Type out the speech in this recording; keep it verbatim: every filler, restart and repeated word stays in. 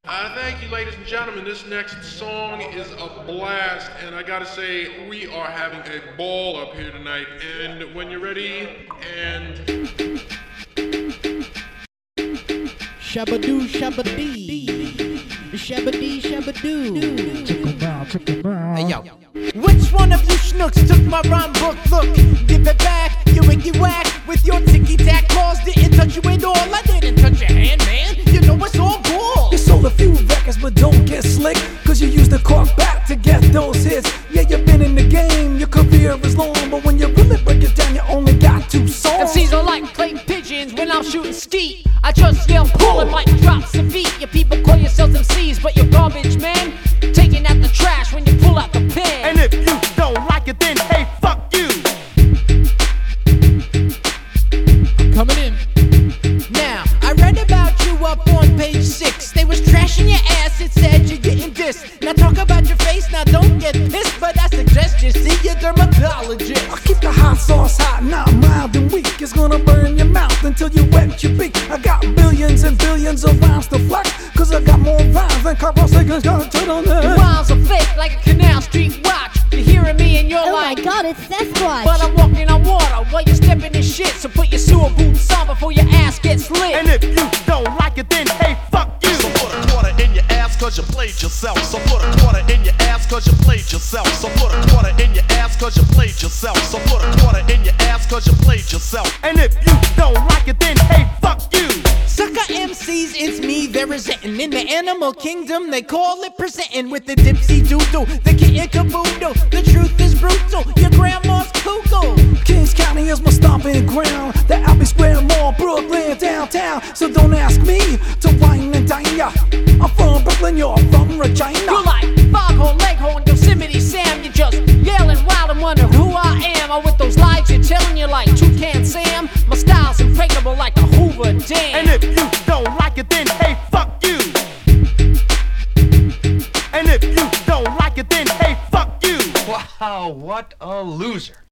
Uh, thank you, ladies and gentlemen. This next song is a blast, and I gotta say, we are having a ball up here tonight. And when you're ready, and... Shabadoo, shabadee, shabadee, shabadoo. Check 'em out, check 'em out. Hey, yo. Which one of you schnooks took my rhyme book? Look, give it back, you wicky whack. With your ticky-tack claws, didn't touch you at all. I didn't touch your hand, man. You know it's all bull. You sold a few records, but don't get slick, cause you used the cork back to get those hits. Yeah, you've been in the game, your career is long, but when you really break it down, you only got two songs. M Cs are like clay pigeons when I'm shooting skeet. I just yell pull and mic drops a beat. You people call yourselves M Cs, but you're garbage, man. Taking out the trash when you pull out the pen. And if you don't like it, then hey, fuck you. Coming in. Now, I read about you up on page six. They was trashing your ass, it said you're getting dissed. Now talk about your face, now don't get pissed, but I suggest you see your dermatologist. I keep the hot sauce hot, not mild and weak. It's gonna burn your mouth until you wet your beak. I got billions and billions of rhymes to flex, cause I got more rhymes than Carl Sagan's got a turtleneck. Your rhymes are fake like a Canal Street watch. You're hearing me and you're Oh like, my god, it's Sasquatch. but I'm walking on water while you're stepping in shit. So put your sewer boots on before your ass gets lit. And if you don't like it, then hey, fuck you. So put a quarter in your ass cause you played yourself. So put a quarter in your ass cause you played yourself. So put a quarter in your ass cause you played yourself. So put a quarter in your ass cause you played yourself. And if you don't like it, then hey, fuck you. Sucker M Cs, it's me, they're resenting. In the animal kingdom, they call it presenting with the dipsy doodle, the kitten caboodle. The truth is brutal, your grandma's cuckoo. Kings County is my stomping ground. The Albee Square Mall, Brooklyn, downtown. So don't ask me to wine and dine ya. I'm from Brooklyn, you're from Regina. You're like Foghorn, Leghorn, Yosemite Sam. You just yelling wild and wonder who I am. Or with those lies you're telling you like Toucan Sam. My style's impregnable like a Hoover Dam. And if you don't like it, then hey, fuck you. And if you don't like it, then hey, fuck you. Wow, what a loser.